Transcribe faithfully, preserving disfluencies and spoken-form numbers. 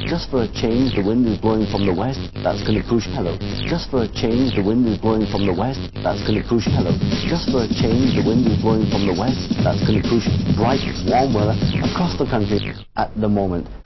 Just for a change, the wind is blowing from the west. That's going to push hello. Just for a change, the wind is blowing from the west. That's going to push hello. Just for a change, the wind is blowing from the west. That's going to push bright, warm weather across the country at the moment.